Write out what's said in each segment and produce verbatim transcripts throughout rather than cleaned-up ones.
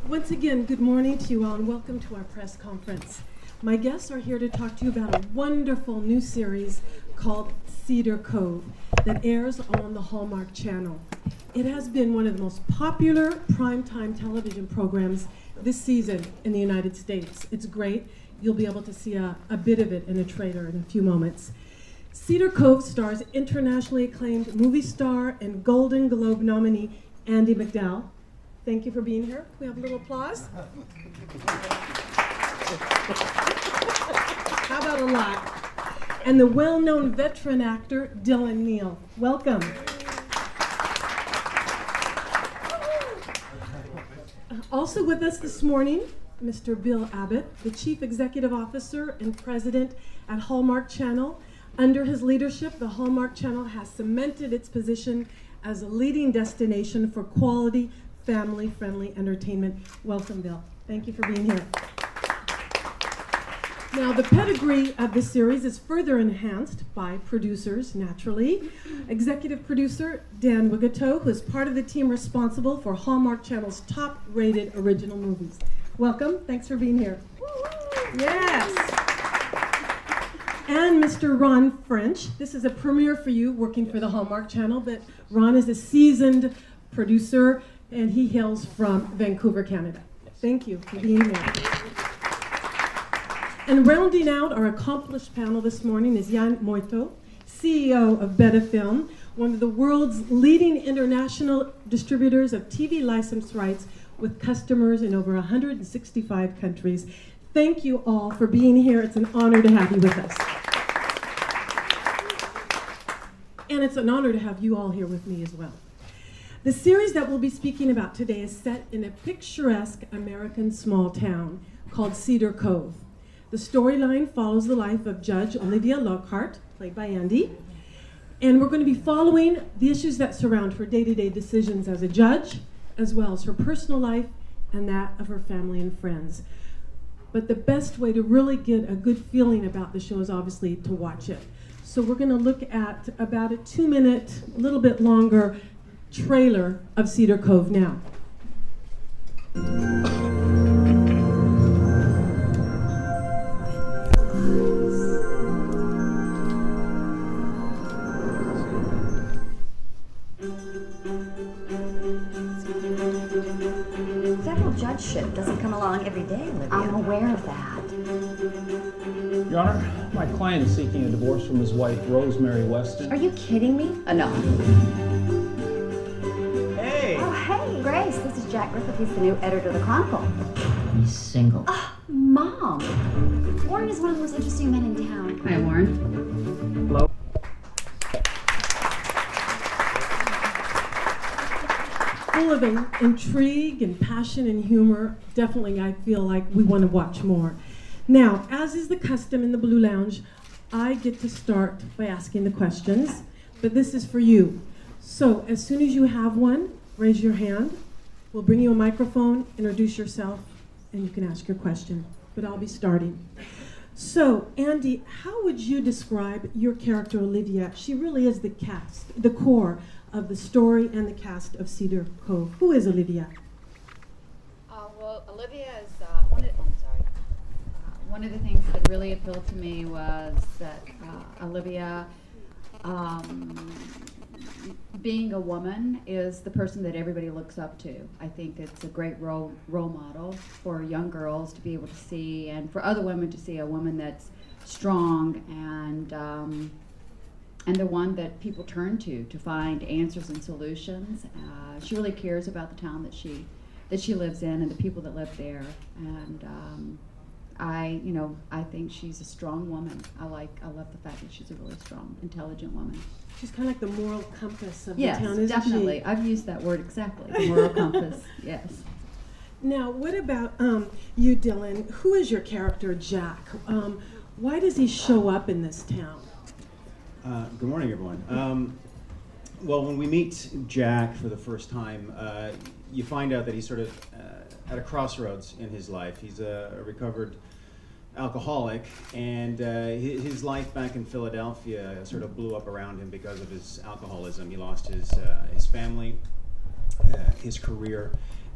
Once again, good morning to you all and welcome to our press conference. My guests are here to talk to you about a wonderful new series called Cedar Cove that airs on the Hallmark Channel. It has been one of the most popular primetime television programs this season in the United States. It's great. You'll be able to see a, a bit of it in a trailer in a few moments. Cedar Cove stars internationally acclaimed movie star and Golden Globe nominee Andie MacDowell. Thank you for being here. Can we have a little applause? How about a lot? And the well-known veteran actor Dylan Neal. Welcome. Also with us this morning, Mister Bill Abbott, the Chief Executive Officer and President at Hallmark Channel. Under his leadership, the Hallmark Channel has cemented its position as a leading destination for quality, family-friendly entertainment. Welcome, Bill. Thank you for being here. Now, the pedigree of the series is further enhanced by producers, naturally. Executive producer Dan Wigato, who is part of the team responsible for Hallmark Channel's top-rated original movies. Welcome. Thanks for being here. Yes. And Mister Ron French. This is a premiere for you working for the Hallmark Channel, but Ron is a seasoned producer, and he hails from Vancouver, Canada. Thank you for being here. And rounding out our accomplished panel this morning is Jan Moito, C E O of Beta Film, one of the world's leading international distributors of T V license rights with customers in over one hundred sixty-five countries. Thank you all for being here. It's an honor to have you with us. And it's an honor to have you all here with me as well. The series that we'll be speaking about today is set in a picturesque American small town called Cedar Cove. The storyline follows the life of Judge Olivia Lockhart, played by Andie, and we're going to be following the issues that surround her day-to-day decisions as a judge, as well as her personal life and that of her family and friends. But the best way to really get a good feeling about the show is obviously to watch it. So we're going to look at about a two-minute, a little bit longer trailer of Cedar Cove now. Federal judgeship doesn't come along every day, Olivia. I'm aware of that. Your Honor, my client is seeking a divorce from his wife, Rosemary Weston. Are you kidding me? Enough. Hey! Oh, hey, Grace. This is Jack Griffith. He's the new editor of the Chronicle. He's single. Oh, Mom. Warren is one of the most interesting men in town. Hi, Warren. Hello? Full of in- intrigue and passion and humor. Definitely, I feel like we want to watch more. Now, as is the custom in the Blue Lounge, I get to start by asking the questions, but this is for you. So, as soon as you have one, raise your hand. We'll bring you a microphone, introduce yourself, and you can ask your question. But I'll be starting. So, Andie, how would you describe your character, Olivia? She really is the cast, the core of the story and the cast of Cedar Cove. Who is Olivia? Uh, well, Olivia is uh, one of. Oh, I'm sorry. Uh, one of the things that really appealed to me was that uh, Olivia, um, being a woman, is the person that everybody looks up to. I think it's a great role role model for young girls to be able to see, and for other women to see a woman that's strong and. Um, And the one that people turn to to find answers and solutions. Uh, she really cares about the town that she that she lives in and the people that live there. And um, I, you know, I think she's a strong woman. I like, I love the fact that she's a really strong, intelligent woman. She's kind of like the moral compass of Yes, the town, isn't definitely. she? I've used that word exactly. The moral compass. Yes. Now, what about um, you, Dylan? Who is your character, Jack? Um, why does he show up in this town? Uh, good morning, everyone. Um, well, when we meet Jack for the first time, uh, you find out that he's sort of uh, at a crossroads in his life. He's a, a recovered alcoholic, and uh, his, his life back in Philadelphia sort of blew up around him because of his alcoholism. He lost his uh, his family, uh, his career,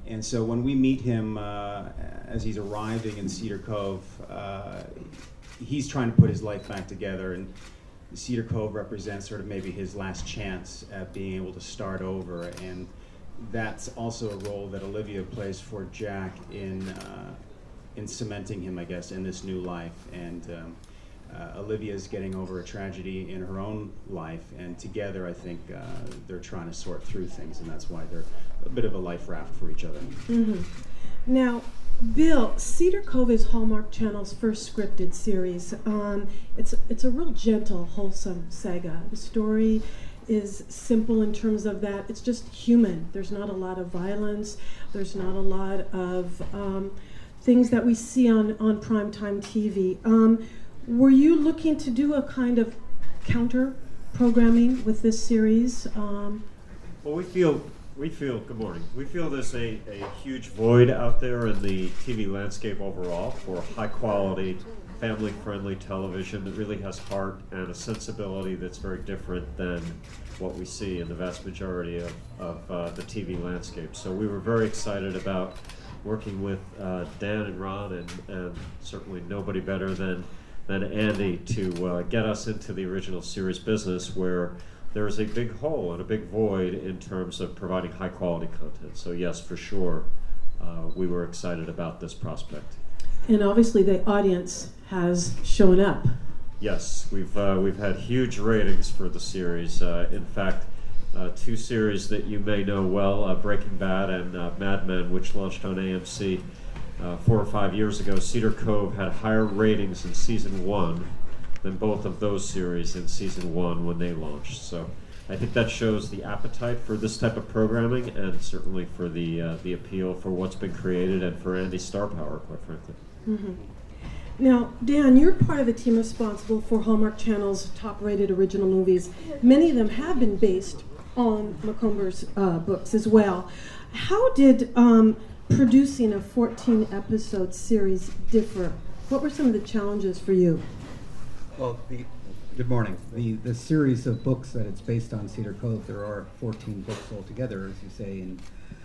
And so when we meet him uh, as he's arriving in Cedar Cove, uh, he's trying to put his life back together, and Cedar Cove represents sort of maybe his last chance at being able to start over. And that's also a role that Olivia plays for Jack in uh, in cementing him, I guess, in this new life. And um, uh, Olivia's getting over a tragedy in her own life, and together I think uh, they're trying to sort through things, and that's why they're a bit of a life raft for each other. Mm-hmm. Now, Bill, Cedar Cove is Hallmark Channel's first scripted series. Um, it's it's a real gentle, wholesome saga. The story is simple in terms of that it's just human. There's not a lot of violence. There's not a lot of um, things that we see on, on primetime T V. Um, were you looking to do a kind of counter programming with this series? Um, well, we feel, we feel, good morning, we feel there's a, a huge void out there in the T V landscape overall for high quality, family-friendly television that really has heart and a sensibility that's very different than what we see in the vast majority of, of uh, the T V landscape. So we were very excited about working with uh, Dan and Ron, and, and certainly nobody better than, than Andy to uh, get us into the original series business, where there is a big hole and a big void in terms of providing high-quality content. So yes, for sure, uh, we were excited about this prospect. And obviously the audience has shown up. Yes, we've uh, we've had huge ratings for the series. Uh, in fact, uh, two series that you may know well, uh, Breaking Bad and uh, Mad Men, which launched on A M C uh, four or five years ago. Cedar Cove had higher ratings in season one than both of those series in season one when they launched. So I think that shows the appetite for this type of programming, and certainly for the uh, the appeal for what's been created, and for Andy's star power, quite frankly. Mm-hmm. Now, Dan, you're part of the team responsible for Hallmark Channel's top-rated original movies. Many of them have been based on Macomber's uh, books as well. How did um, producing a fourteen-episode series differ? What were some of the challenges for you? Well, the, good morning. The, the series of books that it's based on, Cedar Cove, there are fourteen books altogether, as you say, and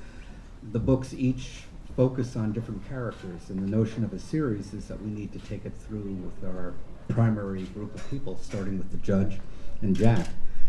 the books each focus on different characters, and the notion of a series is that we need to take it through with our primary group of people, starting with the judge and Jack.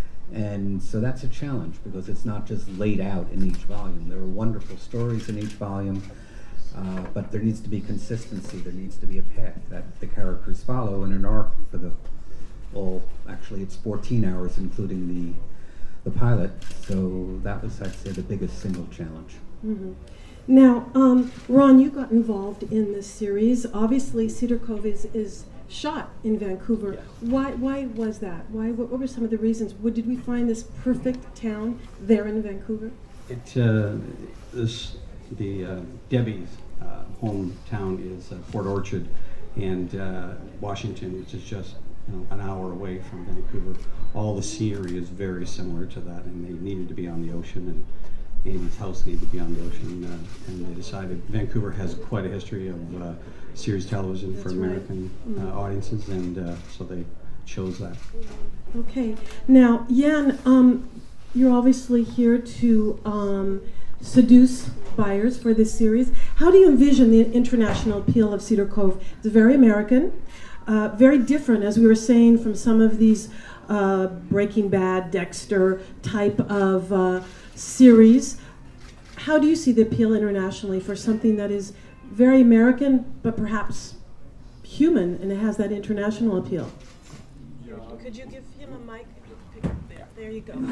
And so that's a challenge, because it's not just laid out in each volume. There are wonderful stories in each volume, uh, but there needs to be consistency. There needs to be a path that the characters follow, and an arc for the all, actually it's fourteen hours, including the, the pilot. So that was, I'd say, the biggest single challenge. Mm-hmm. Now, um, Ron, you got involved in this series. Obviously, Cedar Cove is, is shot in Vancouver. Yes. Why Why was that? Why? What, what were some of the reasons? What, did we find this perfect town there in Vancouver? It uh, this the uh, Debbie's uh, hometown is uh, Port Orchard, and uh, Washington, which is just you know, an hour away from Vancouver. All the scenery is very similar to that, and they needed to be on the ocean, and Andy's house needed to be on the ocean, uh, and they decided Vancouver has quite a history of uh, series television That's for American right. uh, mm. audiences, and uh, so they chose that. Okay. Now, Jan, um, you're obviously here to um, seduce buyers for this series. How do you envision the international appeal of Cedar Cove? It's very American, uh, very different, as we were saying, from some of these uh, Breaking Bad, Dexter type of uh, series. How do you see the appeal internationally for something that is very American, but perhaps human, and it has that international appeal? Yeah. Could you give him a mic? Pick up there. There you go.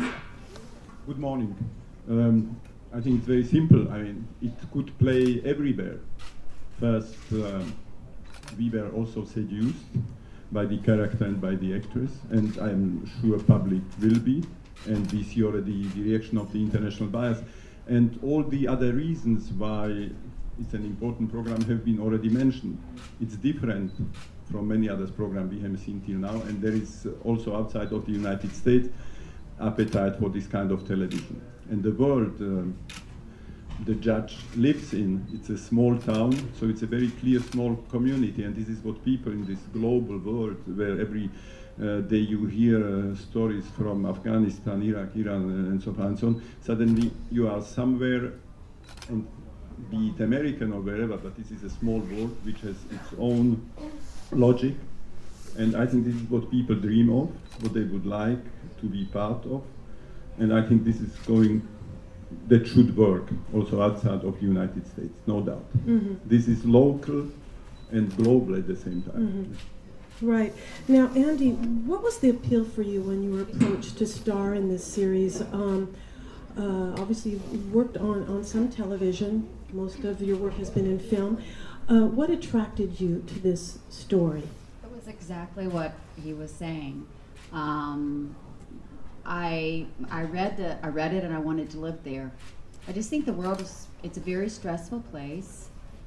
Good morning. Um, I think it's very simple. I mean, it could play everywhere. First, um, we were also seduced by the character and by the actress, and I'm sure public will be. And we see already the reaction of the international buyers. And all the other reasons why it's an important program have been already mentioned. It's different from many other programs we have seen till now, and there is also outside of the United States appetite for this kind of television. And the world um, the judge lives in, it's a small town, so it's a very clear small community, and this is what people in this global world, where every uh, day you hear uh, stories from Afghanistan, Iraq, Iran, uh, and so on and so on, suddenly you are somewhere and be it American or wherever, but this is a small world which has its own logic. And I think this is what people dream of, what they would like to be part of. And I think this is going, that should work also outside of the United States, no doubt. Mm-hmm. This is local and global at the same time. Mm-hmm. Right. Now, Andy, what was the appeal for you when you were approached to star in this series? Um, uh, obviously, you've worked on, on some television. Most of your work has been in film. Uh, what attracted you to this story? It was exactly what he was saying. Um, I I read the I read it and I wanted to live there. I just think the world is it's a very stressful place.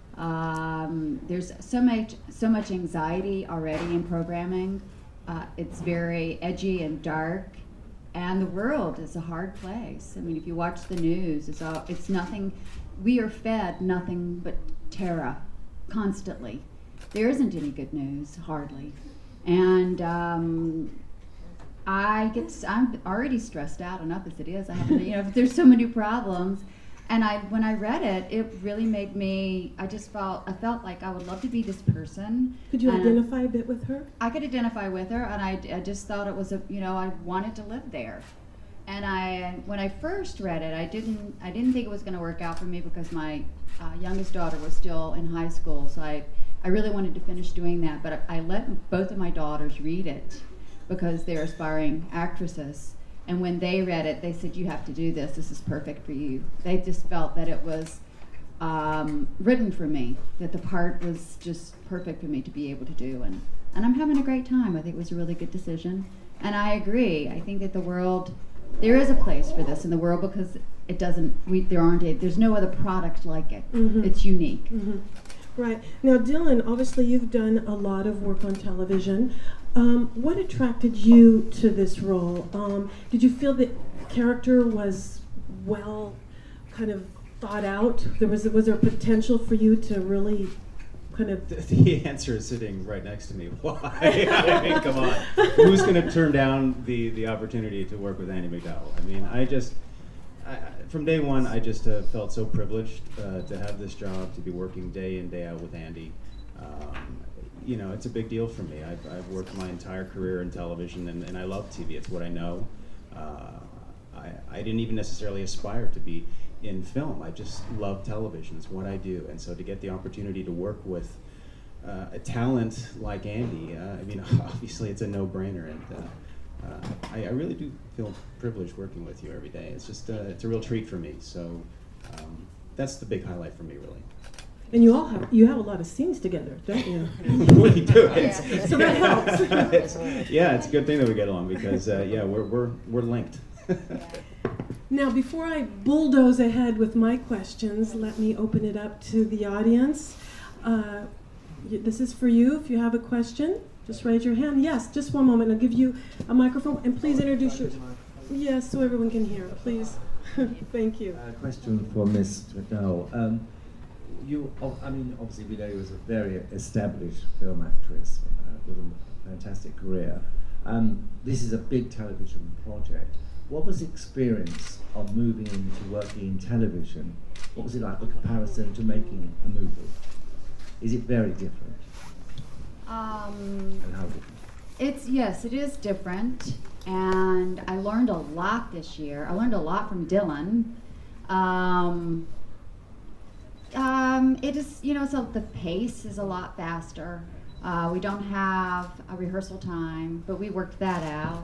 Um, there's so much so much anxiety already in programming. Uh, it's very edgy and dark, and the world is a hard place. I mean, if you watch the news, it's all it's nothing. We are fed nothing but terror constantly. There isn't any good news, hardly, and. Um, I get, I'm already stressed out enough as it is. I have, to, you know, there's so many problems, and I, when I read it, it really made me. I just felt, I felt like I would love to be this person. Could you and identify a bit with her? I could identify with her, and I, I just thought it was a, you know, I wanted to live there. And I, when I first read it, I didn't, I didn't think it was going to work out for me because my uh, youngest daughter was still in high school, so I, I really wanted to finish doing that. But I, I let both of my daughters read it, because they're aspiring actresses. And when they read it, they said, you have to do this, this is perfect for you. They just felt that it was um, written for me, that the part was just perfect for me to be able to do. And, and I'm having a great time. I think it was a really good decision. And I agree, I think that the world, there is a place for this in the world because it doesn't, we, there aren't, a, there's no other product like it. Mm-hmm. It's unique. Mm-hmm. Right. Now, Dylan, obviously you've done a lot of work on television. Um, what attracted you to this role? Um, did you feel the character was well kind of thought out? There was was there potential for you to really kind of... The, the answer is sitting right next to me. Why? I mean, come on. Who's going to turn down the, the opportunity to work with Andie MacDowell? I mean, I just... I, from day one, I just uh, felt so privileged uh, to have this job, to be working day in, day out with Andy. Um, you know, it's a big deal for me. I've, I've worked my entire career in television, and, and I love T V. It's what I know. Uh, I, I didn't even necessarily aspire to be in film. I just love television. It's what I do. And so to get the opportunity to work with uh, a talent like Andy, uh, I mean, obviously it's a no-brainer. And uh, uh, I, I really do feel privileged working with you every day. It's just, uh, it's a real treat for me. So um, that's the big highlight for me, really. And you all have you have a lot of scenes together, don't you? We do. It's, yeah. So that helps. it's, yeah, it's a good thing that we get along because uh, yeah, we're we're we're linked. Now, before I bulldoze ahead with my questions, let me open it up to the audience. Uh, this is for you. If you have a question, just raise your hand. Yes, just one moment. I'll give you a microphone, and please introduce your. Yes, so everyone can hear. Please. Thank you. A question for Miz MacDowell. Um, You, I mean, obviously we know you as a very established film actress uh, with a fantastic career. Um, this is a big television project. What was the experience of moving into working in television? What was it like, the comparison to making a movie? Is it very different? Um, and how different? It's, yes, it is different. And I learned a lot this year. I learned a lot from Dylan. Um, Um, it is, you know, so the pace is a lot faster. Uh, we don't have a rehearsal time, but we worked that out.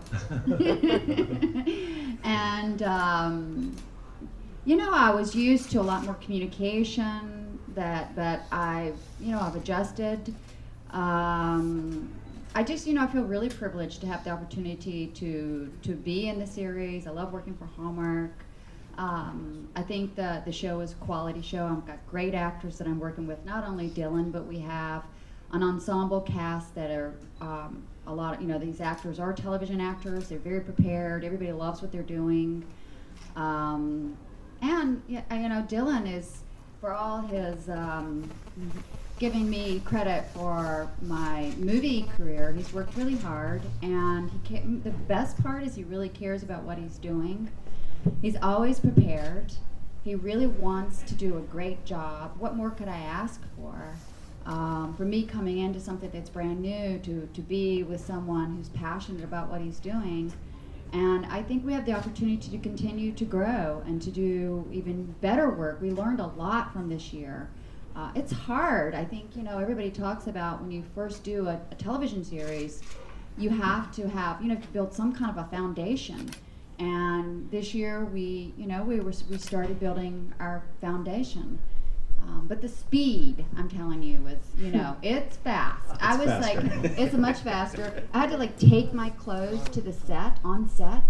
And, um, you know, I was used to a lot more communication that, that I've, you know, I've adjusted. Um, I just, you know, I feel really privileged to have the opportunity to, to be in the series. I love working for Hallmark. Um, I think the, the show is a quality show. I've got great actors that I'm working with, not only Dylan, but we have an ensemble cast that are um, a lot of, you know, these actors are television actors. They're very prepared. Everybody loves what they're doing. Um, and, you know, Dylan is, for all his um, giving me credit for my movie career, he's worked really hard. And he ca- the best part is he really cares about what he's doing. He's always prepared. He really wants to do a great job. What more could I ask for? Um, for me coming into something that's brand new, to, to be with someone who's passionate about what he's doing. And I think we have the opportunity to continue to grow and to do even better work. We learned a lot from this year. Uh, it's hard. I think, you know, everybody talks about when you first do a, a television series, you have to have, you know, to build some kind of a foundation. And this year we, you know, we were we started building our foundation. Um, but the speed, I'm telling you, is, you know, it's fast. It's I was faster. like, it's much faster. I had to like take my clothes to the set, on set,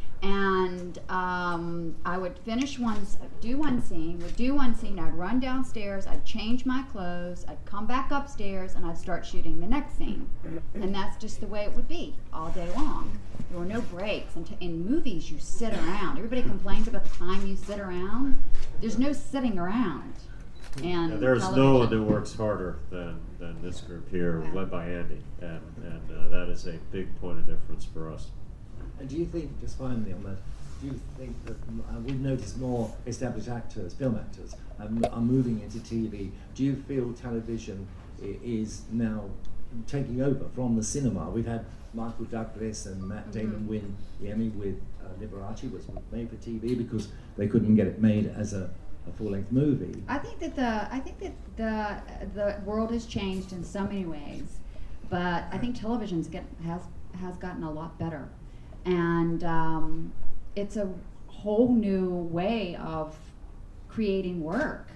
and um, I would finish one, s- do one scene, would do one scene, I'd run downstairs, I'd change my clothes, I'd come back upstairs, and I'd start shooting the next scene. And that's just the way it would be all day long. There were no breaks. And t- in movies, you sit around. Everybody complains about the time you sit around. There's no sitting around. And Yeah, there's television. no one that works harder than, than this group here, led by Andy, and, and uh, that is a big point of difference for us. And do you think, just finally on that, do you think that uh, we've noticed more established actors, film actors, um, are moving into T V? Do you feel television i- is now taking over from the cinema? We've had Michael Douglas and Matt Damon Mhm. win the Emmy with uh, Liberace, was made for T V because they couldn't get it made as a, a full-length movie. I think that the I think that the the world has changed in so many ways, but I think television's get has has gotten a lot better, and um, it's a whole new way of creating work,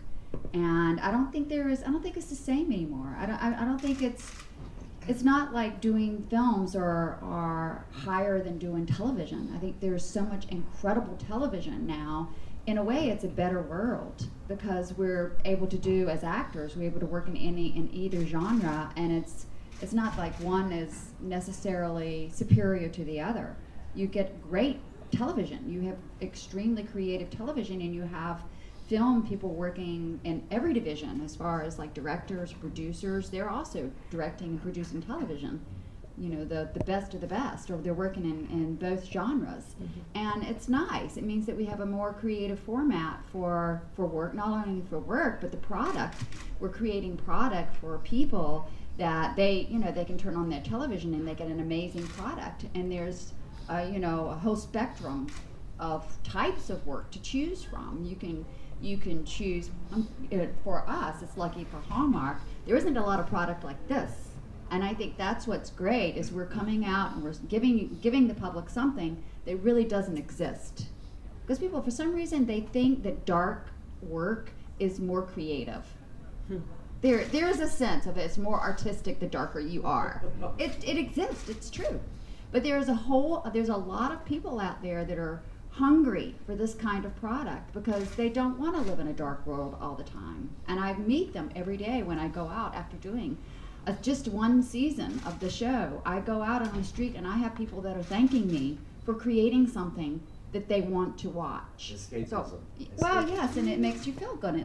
and I don't think there is I don't think it's the same anymore. I don't I, I don't think it's it's not like doing films are are higher than doing television. I think there's so much incredible television now. In a way, it's a better world because we're able to do, as actors, we're able to work in any in either genre, and it's it's not like one is necessarily superior to the other. You get great television. You have extremely creative television, and you have film people working in every division as far as like directors, producers. They're also directing and producing television. You know, the, the best of the best, or they're working in, in both genres. Mm-hmm. And it's nice. It means that we have a more creative format for, for work, not only for work, but the product. We're creating product for people that they, you know, they can turn on their television and they get an amazing product. And there's, uh, you know, a whole spectrum of types of work to choose from. You can you can choose, um, uh, for us, it's lucky for Hallmark, there isn't a lot of product like this. And I think that's what's great, is we're coming out and we're giving giving the public something that really doesn't exist. Because people, for some reason, they think that dark work is more creative. Hmm. There, there is a sense of it. It's more artistic the darker you are. It, it exists. It's true. But there is a whole, there's a lot of people out there that are hungry for this kind of product because they don't want to live in a dark world all the time. And I meet them every day when I go out after doing Uh, just one season of the show. I go out on the street and I have people that are thanking me for creating something that they want to watch. Escapism. So, well, Escapism. yes, and it makes you feel good.